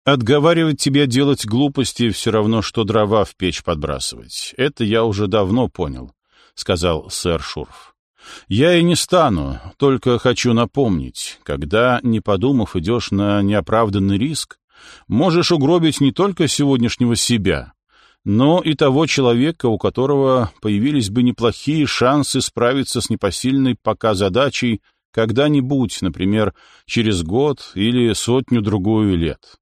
Отговаривать тебя делать глупости все равно, что дрова в печь подбрасывать. Это я уже давно понял, — сказал сэр Шурф. Я и не стану, только хочу напомнить, когда, не подумав, идешь на неоправданный риск, можешь угробить не только сегодняшнего себя, но и того человека, у которого появились бы неплохие шансы справиться с непосильной пока задачей когда-нибудь, например, через год или сотню-другую лет.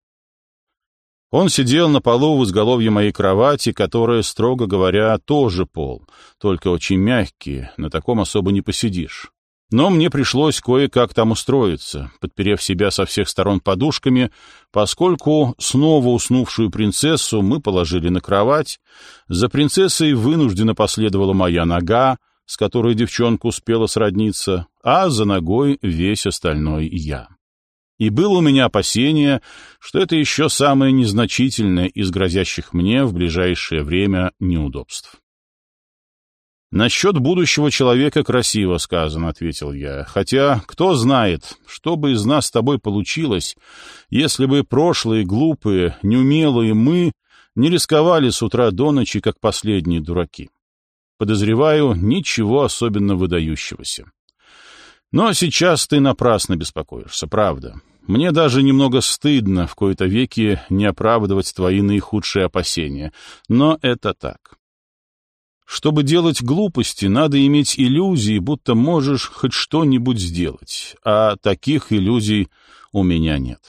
Он сидел на полу в изголовье моей кровати, которая, строго говоря, тоже пол, только очень мягкий, на таком особо не посидишь. Но мне пришлось кое-как там устроиться, подперев себя со всех сторон подушками, поскольку снова уснувшую принцессу мы положили на кровать, за принцессой вынужденно последовала моя нога, с которой девчонка успела сродниться, а за ногой весь остальной я. И было у меня опасение, что это еще самое незначительное из грозящих мне в ближайшее время неудобств. «Насчет будущего человека красиво сказано», — ответил я, «хотя кто знает, что бы из нас с тобой получилось, если бы прошлые, глупые, неумелые мы не рисковали с утра до ночи, как последние дураки. Подозреваю, ничего особенно выдающегося. Но сейчас ты напрасно беспокоишься, правда. Мне даже немного стыдно в кои-то веки не оправдывать твои наихудшие опасения, но это так. Чтобы делать глупости, надо иметь иллюзии, будто можешь хоть что-нибудь сделать, а таких иллюзий у меня нет».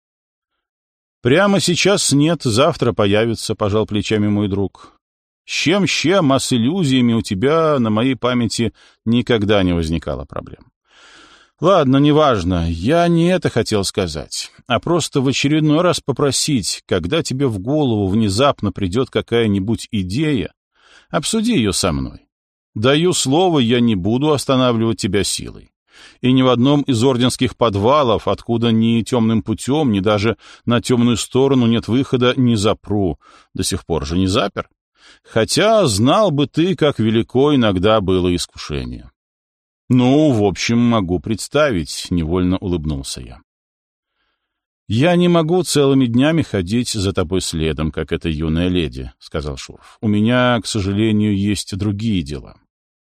«Прямо сейчас нет, завтра появится», — пожал плечами мой друг. «С чем, а с иллюзиями у тебя на моей памяти никогда не возникало проблем. Ладно, неважно, я не это хотел сказать, а просто в очередной раз попросить, когда тебе в голову внезапно придет какая-нибудь идея, обсуди ее со мной. Даю слово, я не буду останавливать тебя силой. И ни в одном из орденских подвалов, откуда ни темным путем, ни даже на темную сторону нет выхода, не запру. До сих пор же не запер. Хотя знал бы ты, как велико иногда было искушение». «Ну, в общем, могу представить», — невольно улыбнулся я. «Я не могу целыми днями ходить за тобой следом, как эта юная леди», — сказал Шурф. «У меня, к сожалению, есть другие дела.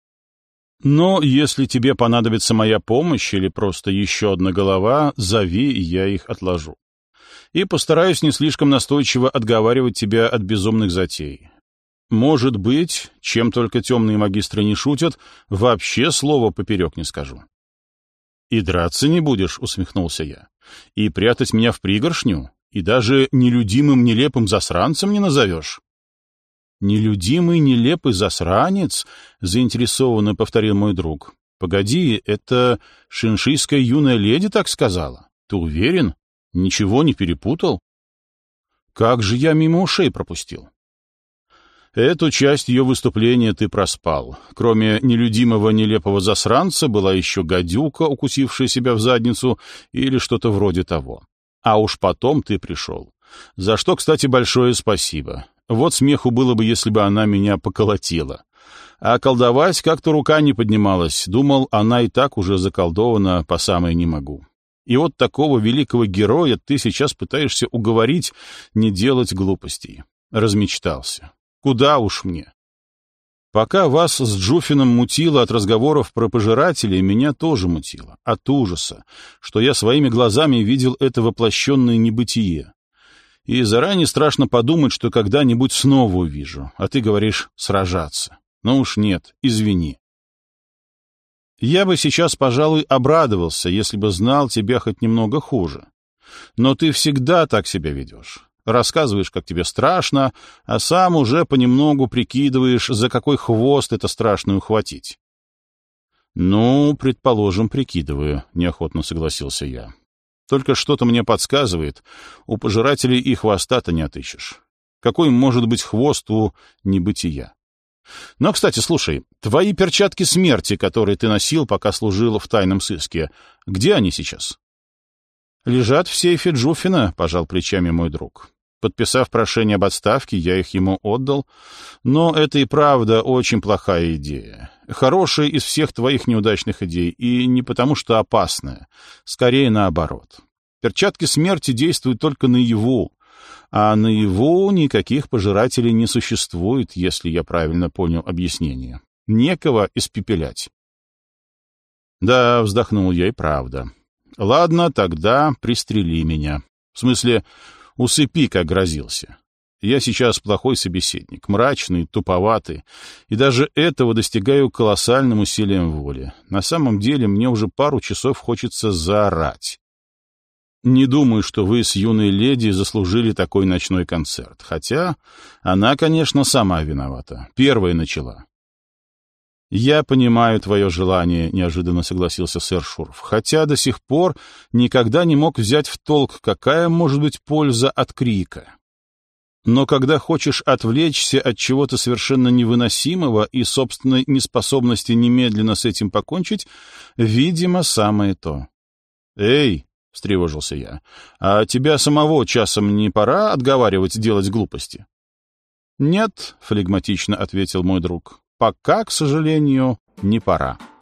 Но если тебе понадобится моя помощь или просто еще одна голова, зови, и я их отложу. И постараюсь не слишком настойчиво отговаривать тебя от безумных затей. Может быть, чем только темные магистры не шутят, вообще слова поперек не скажу». «И драться не будешь», — усмехнулся я. «И прятать меня в пригоршню? И даже нелюдимым нелепым засранцем не назовешь?» «Нелюдимый нелепый засранец?» — заинтересованно повторил мой друг. «Погоди, это шиншийская юная леди так сказала? Ты уверен? Ничего не перепутал?» «Как же я мимо ушей пропустил?» «Эту часть ее выступления ты проспал. Кроме нелюдимого нелепого засранца была еще гадюка, укусившая себя в задницу, или что-то вроде того. А уж потом ты пришел. За что, кстати, большое спасибо. Вот смеху было бы, если бы она меня поколотила. А колдовать как-то рука не поднималась. Думал, она и так уже заколдована по самое не могу. И вот такого великого героя ты сейчас пытаешься уговорить не делать глупостей. Размечтался. Куда уж мне. Пока вас с Джуфином мутило от разговоров про пожирателей, меня тоже мутило. От ужаса, что я своими глазами видел это воплощенное небытие. И заранее страшно подумать, что когда-нибудь снова увижу. А ты говоришь «сражаться». Ну уж нет, извини. Я бы сейчас, пожалуй, обрадовался, если бы знал тебя хоть немного хуже. Но ты всегда так себя ведешь. Рассказываешь, как тебе страшно, а сам уже понемногу прикидываешь, за какой хвост это страшно ухватить. «Ну, предположим, прикидываю», — неохотно согласился я. «Только что-то мне подсказывает, у пожирателей и хвоста-то не отыщешь. Какой может быть хвост у небытия? Но, кстати, слушай, твои перчатки смерти, которые ты носил, пока служил в тайном сыске, где они сейчас?» «Лежат в сейфе Джуфина», — пожал плечами мой друг. Подписав прошение об отставке, я их ему отдал. Но это и правда очень плохая идея. Хорошая из всех твоих неудачных идей, и не потому что опасная. Скорее наоборот. Перчатки смерти действуют только наяву, а наяву никаких пожирателей не существует, если я правильно понял объяснение. Некого испепелять. Да, вздохнул я, и правда. Ладно, тогда пристрели меня. В смысле, усыпи, как грозился. Я сейчас плохой собеседник, мрачный, туповатый, и даже этого достигаю колоссальным усилием воли. На самом деле мне уже пару часов хочется заорать. Не думаю, что вы с юной леди заслужили такой ночной концерт, хотя она, конечно, сама виновата, первая начала. «Я понимаю твое желание», — неожиданно согласился сэр Шурф, «хотя до сих пор никогда не мог взять в толк, какая может быть польза от крика. Но когда хочешь отвлечься от чего-то совершенно невыносимого и собственной неспособности немедленно с этим покончить, видимо, самое то». «Эй!» — встревожился я. «А тебя самого часом не пора отговаривать делать глупости?» «Нет», — флегматично ответил мой друг. «Пока, к сожалению, не пора».